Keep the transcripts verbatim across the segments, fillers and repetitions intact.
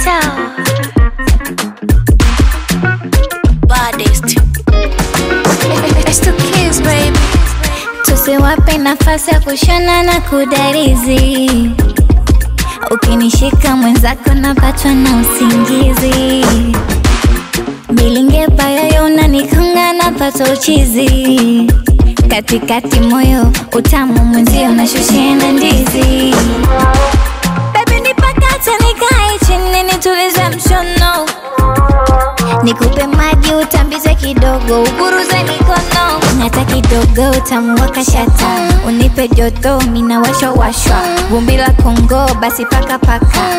Sawa. Baddest. It's the kids, baby. Tusiwape nafasi ya kushona na kudarizi. Ukinishika mwenzako napatwa na usingizi. Bilinge payo unanikonga napata uchizi. Katikati moyo utamu mwenzio unashushia na ndizi. Baby nipakate nikae chini nitulize mshono. Nikupe maji utambize kidogo uburuze mikono. Ngata kidogo utamu wakashata. Unipe joto mina washo washwa. Vumbi la Kongo basi paka paka.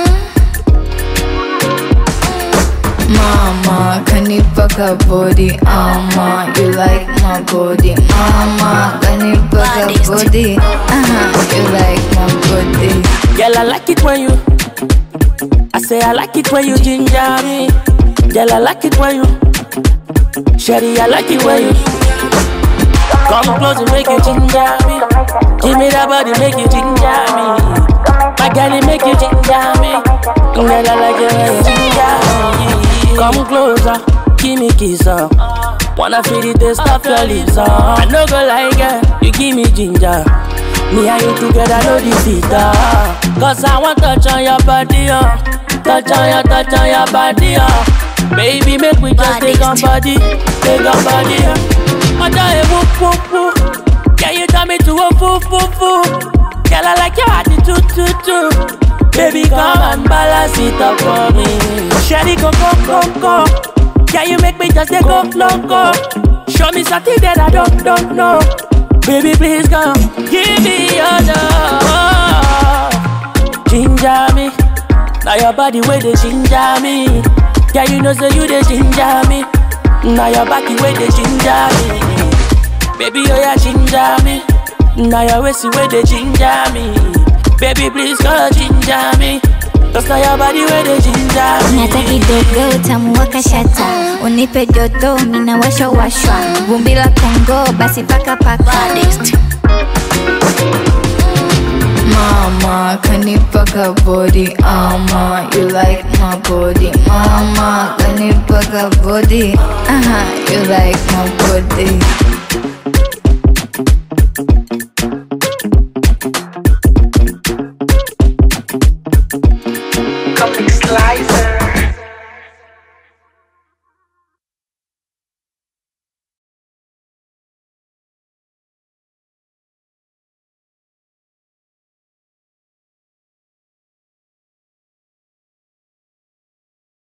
Mama, kanipaka body, ama you like my body. Mama, kanipaka body, uh-huh, you like my body. Girl, I like it when you I say I like it when you ginger me. Girl, I like it when you Shawty, I like it when you come close and make you ginger me. Give me that body, make you ginger me. My girl, it make you ginger me. Girl, I like it when you ginger me. Come closer, give me kiss up. Wanna feel the taste of your lips up. I no go like it, you give me ginger. Me and you together, no defeat uh. Cause I want touch on your body uh. Touch on your, touch on your body uh. Baby, make we just take on body. Take on body uh. Mother, hey, whoop, whoop, whoop. Can you turn me to a foo, foo, foo? Girl, I like your attitude, too, too. Baby, come and balance it up for me. Shawty, go, go, go, go. Can you make me just take go, go? Show me something that I don't, don't know. Baby, please come, give me your love. Ginger me, now your body where they ginger me. Yeah, you know so you they ginger me. Now your body where they ginger me. Baby, oh yeah, ginger me. Now your waist where they ginger me. Baby, please go ginger me. Cause now your body where they ginger me. Ngata kidogo utamu wakashata. Unipe joto mina washo washwa. Vumbi la Kongo basi paka paka. Baddest. Mama, kanipaka body, ama you like my body. Mama, kanipaka body, uh-huh, you like my body. Comic Slice.